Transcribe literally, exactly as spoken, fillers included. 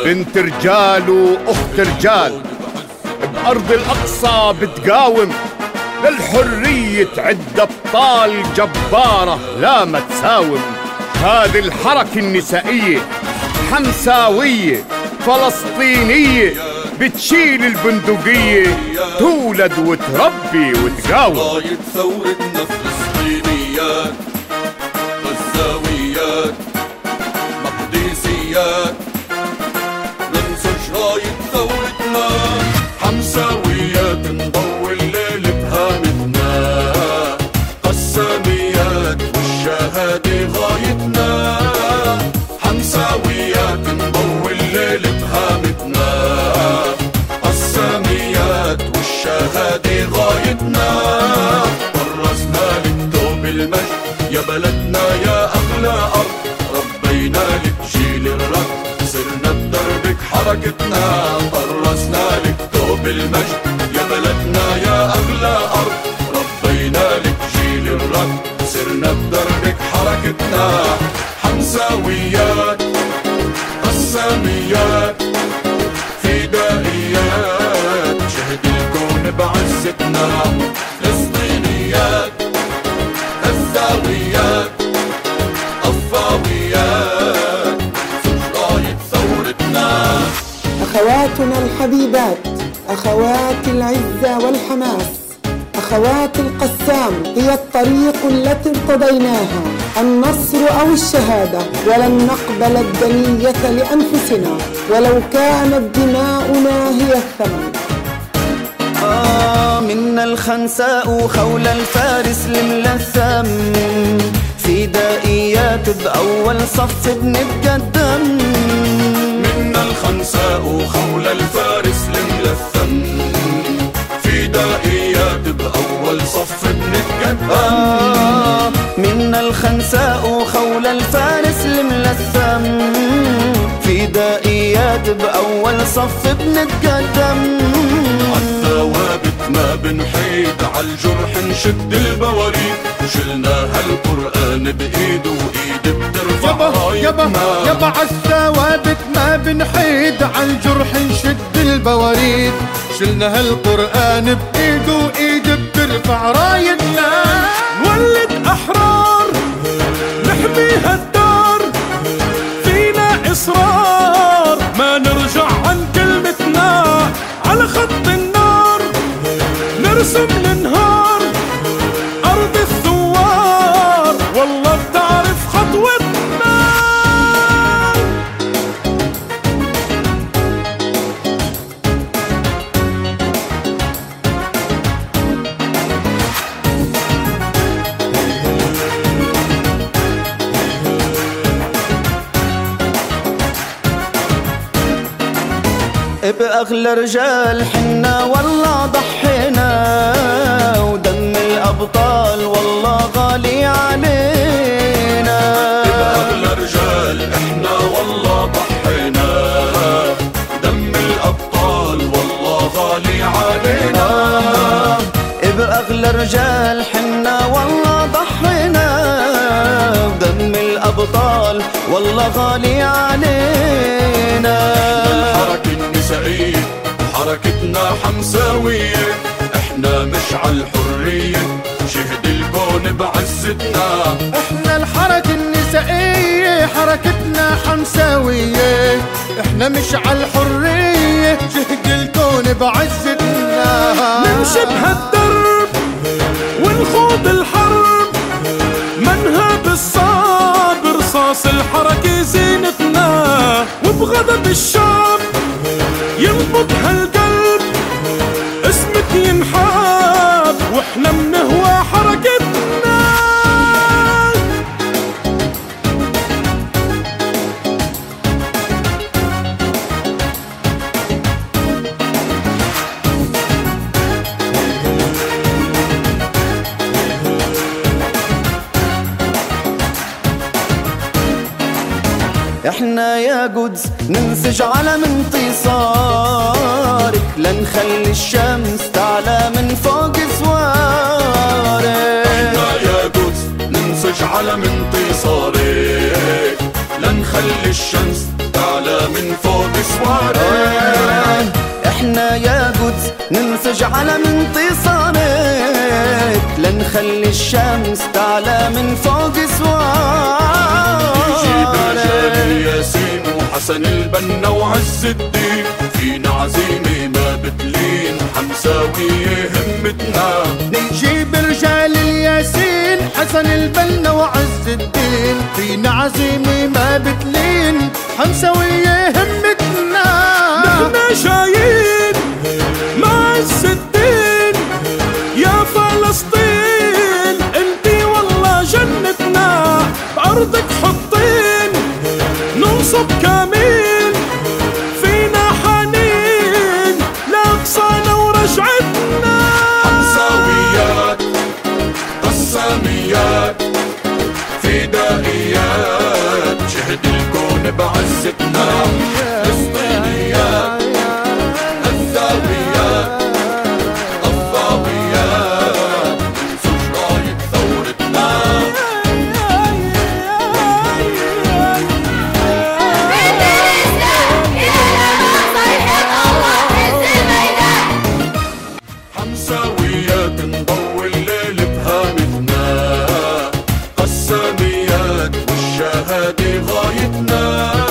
بنت رجال واخت رجال بأرض الأقصى بتقاوم للحرية عد أبطال جبارة لا ما تساوم. هذه الحركة النسائية حمساوية فلسطينية بتشيل البندقية تولد وتربي وتقاوم. راية ثورتنا فلسطينيات غزاويات مقديسيات ننسج راية ثورتنا حمساويات نضوي الليل بهامتنا قساميات والشهادة غايتنا حمساويات نضوي الليل بهامتنا قساميات والشهادة غايتنا برزنا لك المجد يا بلدنا يا أغلى أرض ربينا لك جيل الرد سرنا بدربك حركتنا طرزنا لك ثوب المجد يا بلدنا يا أغلى أرض ربينا لك جيل الرد سرنا بدربك حركتنا حمساويات قساميات فدائيات شهد الكون بعزتنا فلسطينيات غزاويات أفاويات راية ثورتنا. أخواتنا الحبيبات أخوات العزة والحماس أخوات القسام هي الطريق التي ارتضيناها النصر أو الشهادة ولن نقبل الدنية لأنفسنا ولو كانت دماؤنا هي الثمن. آه منا الخنساء خول الفارس لملثم فدائيات بأول صف بنتقدم منا الخنساء خول الفارس لملثم فدائيات بأول صف بنتقدم آه منا الخنساء خول الفارس لملثم فدائيات بأول صف بنتقدم عالثوابت ما بنحيد عالجرح نشد البواريد شلنا هالقرآن بإيد وإيد بترفع رايتنا يابا عالثوابت ما بنحيد عالجرح نشد البواريد شلنا هالقرآن بإيد وإيد بترفع رايتنا نولد أحرار نحمي هالدار فينا إصرار ما نرجع عن كلمتنا على خط النار نرسم النهار أرض الثوار والله بتعرف خطوتنا. بأغلى رجال حنا والله ضحينا ودم الأبطال والله غالي علينا بأغلى رجال احنا والله ضحينا دم الأبطال والله غالي علينا بأغلى رجال حنا والله ضحينا ودم الأبطال والله غالي علينا الحركة النسائية حركتنا حمساوية احنا مش عالحرية شهد الكون بعزتنا احنا الحركة النسائية حركتنا حمساوية احنا مش عالحرية شهد الكون بعزتنا نمشي بهالدرب ونخوض الحرب منهب الصعب رصاص الحركة زينتنا وبغضب الشعب ينبض هالقلب اسمك ينحاب واحنا منهوى حركتنا. احنا يا قدس ننسج على انتصارك لنخلي الشمس تعلى من فوق سوارك احنا يا قدس ننسج على انتصارك لنخلي الشمس تعلى من فوق سوارك. احنا يا قدس ننسج على انتصارك، لنخلي الشمس تعلى من فوق سوارك. يجيب رجال الياسين وحسن البنا وعز الدين، فينا عزيمة ما بتلين حمساوية همتنا. نجيب رجال الياسين حسن البنا وعز الدين، فينا عزيمة ما بتلين حمساوية همتنا. نحن جايين مع عز الدين يا فلسطين، انتي والله جنتنا، بأرضك حطين ننصب كامل، فينا حنين لأقصانا ورجعتنا. حمساويات قساميات فدائيات، شهد الكون بعزتنا. فلسطينيات الزاويات الضاويات، ننسج راية ثورتنا. حمساويات نضوي الليل بهامتنا، قساميات والشهادة غايتنا.